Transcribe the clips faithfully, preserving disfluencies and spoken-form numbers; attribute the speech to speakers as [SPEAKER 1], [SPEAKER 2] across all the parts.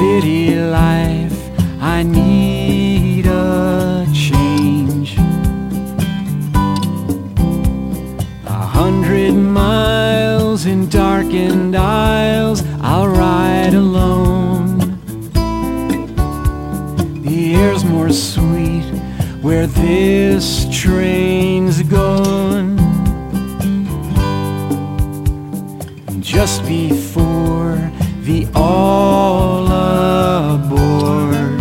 [SPEAKER 1] city life, I need a change. A hundred miles in darkened aisles, I'll ride alone. The air's more sweet where this train's going. Just before the all aboard,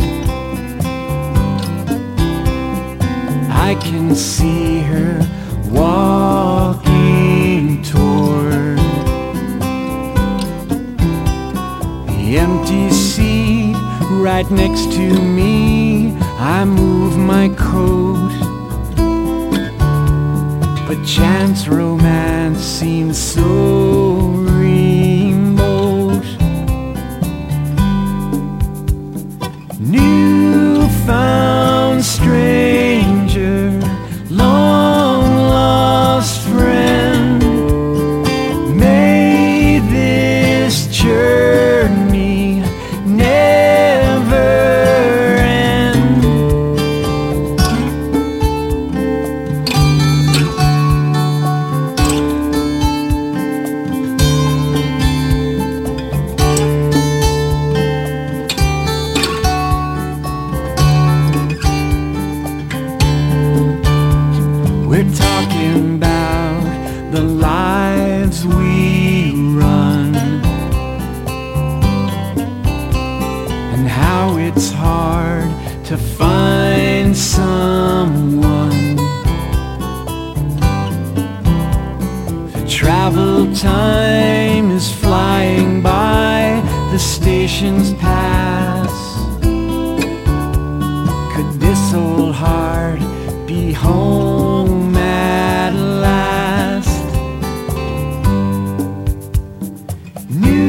[SPEAKER 1] I can see her walking toward the empty seat right next to me. I move my coat, but chance romance seems so remote. Newfound stranger, long lost friend, may this journey never end. We're talking about the lives we run, and how it's hard to find someone. The travel time is flying by, the stations pass. Could this old heart be home at last? New